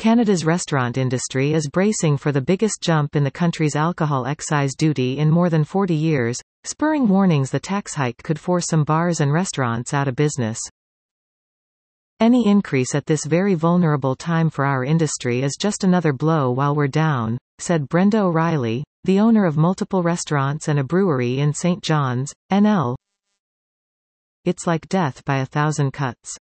Canada's restaurant industry is bracing for the biggest jump in the country's alcohol excise duty in more than 40 years, spurring warnings the tax hike could force some bars and restaurants out of business. Any increase at this very vulnerable time for our industry is just another blow while we're down, said Brenda O'Reilly, the owner of multiple restaurants and a brewery in St. John's, NL. It's like death by 1,000 cuts.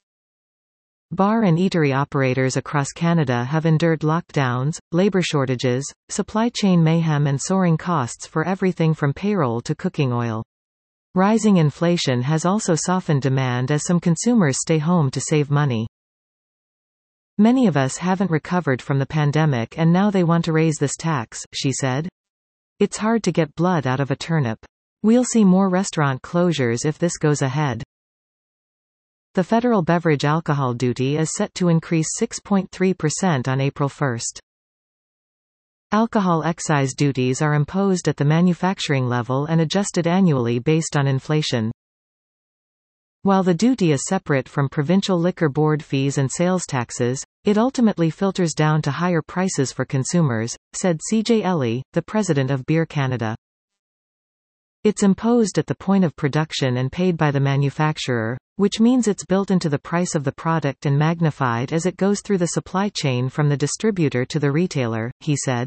Bar and eatery operators across Canada have endured lockdowns, labor shortages, supply chain mayhem and soaring costs for everything from payroll to cooking oil. Rising inflation has also softened demand as some consumers stay home to save money. Many of us haven't recovered from the pandemic and now they want to raise this tax, she said. It's hard to get blood out of a turnip. We'll see more restaurant closures if this goes ahead. The federal beverage alcohol duty is set to increase 6.3% on April 1. Alcohol excise duties are imposed at the manufacturing level and adjusted annually based on inflation. While the duty is separate from provincial liquor board fees and sales taxes, it ultimately filters down to higher prices for consumers, said CJ Ellie, the president of Beer Canada. It's imposed at the point of production and paid by the manufacturer, which means it's built into the price of the product and magnified as it goes through the supply chain from the distributor to the retailer, he said.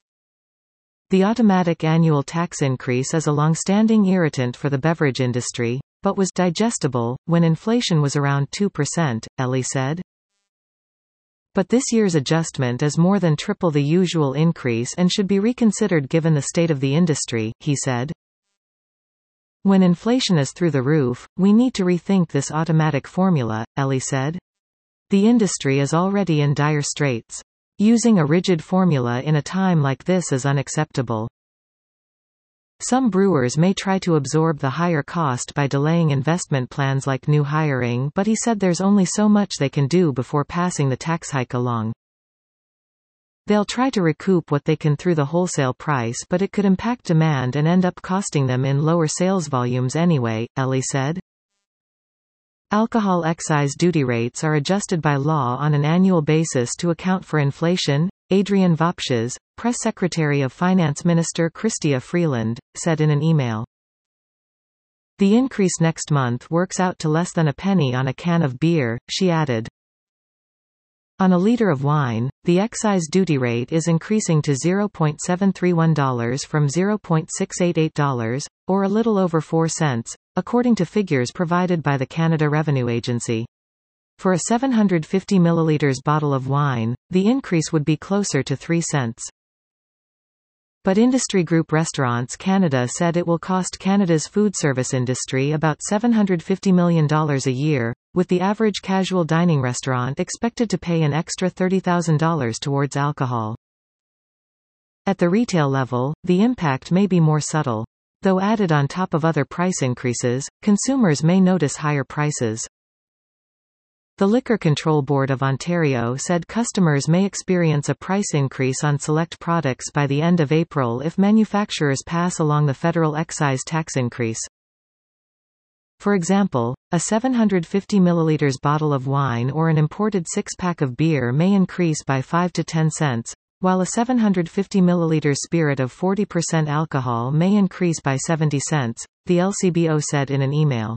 The automatic annual tax increase is a long-standing irritant for the beverage industry, but was digestible when inflation was around 2%, Ellie said. But this year's adjustment is more than triple the usual increase and should be reconsidered given the state of the industry, he said. When inflation is through the roof, we need to rethink this automatic formula, Ellie said. The industry is already in dire straits. Using a rigid formula in a time like this is unacceptable. Some brewers may try to absorb the higher cost by delaying investment plans like new hiring, but he said there's only so much they can do before passing the tax hike along. They'll try to recoup what they can through the wholesale price, but it could impact demand and end up costing them in lower sales volumes anyway, Ellie said. Alcohol excise duty rates are adjusted by law on an annual basis to account for inflation, Adrian Vopshes, press secretary of Finance Minister Chrystia Freeland, said in an email. The increase next month works out to less than a penny on a can of beer, she added. On a liter of wine, the excise duty rate is increasing to $0.731 from $0.688, or a little over 4 cents, according to figures provided by the Canada Revenue Agency. For a 750 ml bottle of wine, the increase would be closer to 3 cents. But industry group Restaurants Canada said it will cost Canada's food service industry about $750 million a year, with the average casual dining restaurant expected to pay an extra $30,000 towards alcohol. At the retail level, the impact may be more subtle. Though added on top of other price increases, consumers may notice higher prices. The Liquor Control Board of Ontario said customers may experience a price increase on select products by the end of April if manufacturers pass along the federal excise tax increase. For example, a 750 ml bottle of wine or an imported 6-pack of beer may increase by 5 to 10 cents, while a 750 ml spirit of 40% alcohol may increase by 70 cents, the LCBO said in an email.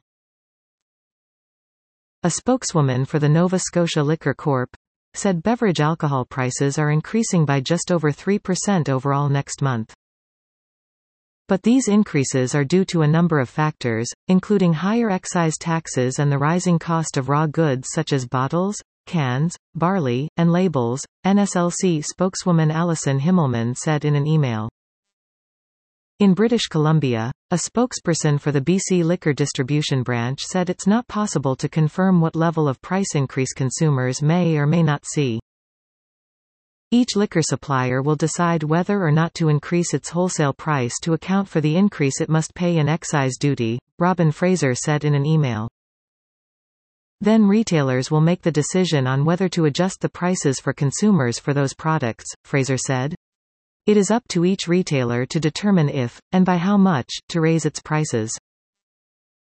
A spokeswoman for the Nova Scotia Liquor Corp. Said beverage alcohol prices are increasing by just over 3% overall next month. But these increases are due to a number of factors, including higher excise taxes and the rising cost of raw goods such as bottles, cans, barley, and labels, NSLC spokeswoman Alison Himmelman said in an email. In British Columbia, a spokesperson for the BC Liquor Distribution Branch said it's not possible to confirm what level of price increase consumers may or may not see. Each liquor supplier will decide whether or not to increase its wholesale price to account for the increase it must pay in excise duty, Robin Fraser said in an email. Then retailers will make the decision on whether to adjust the prices for consumers for those products, Fraser said. It is up to each retailer to determine if, and by how much, to raise its prices.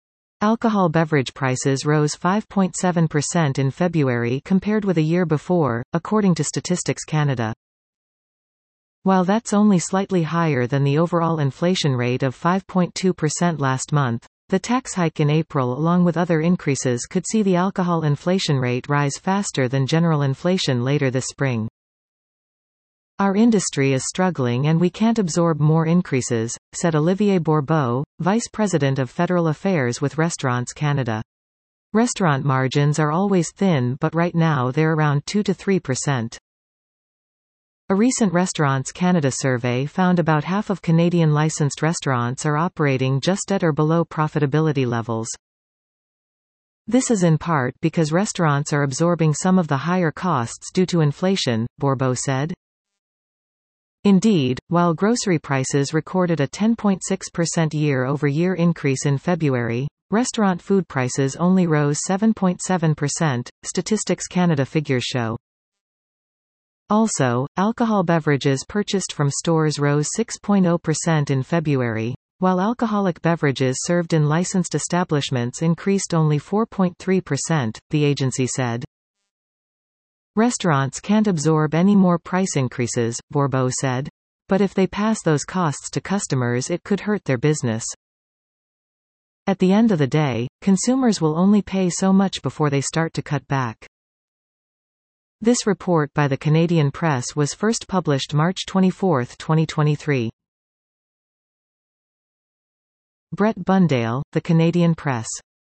Alcohol beverage prices rose 5.7% in February compared with a year before, according to Statistics Canada. While that's only slightly higher than the overall inflation rate of 5.2% last month, the tax hike in April along with other increases could see the alcohol inflation rate rise faster than general inflation later this spring. Our industry is struggling and we can't absorb more increases, said Olivier Bourbeau, Vice President of Federal Affairs with Restaurants Canada. Restaurant margins are always thin, but right now they're around 2 to 3%. A recent Restaurants Canada survey found about half of Canadian licensed restaurants are operating just at or below profitability levels. This is in part because restaurants are absorbing some of the higher costs due to inflation, Bourbeau said. Indeed, while grocery prices recorded a 10.6% year-over-year increase in February, restaurant food prices only rose 7.7%, Statistics Canada figures show. Also, alcohol beverages purchased from stores rose 6.0% in February, while alcoholic beverages served in licensed establishments increased only 4.3%, the agency said. Restaurants can't absorb any more price increases, Bourbeau said. But if they pass those costs to customers, it could hurt their business. At the end of the day, consumers will only pay so much before they start to cut back. This report by the Canadian Press was first published March 24, 2023. Brett Bundale, The Canadian Press.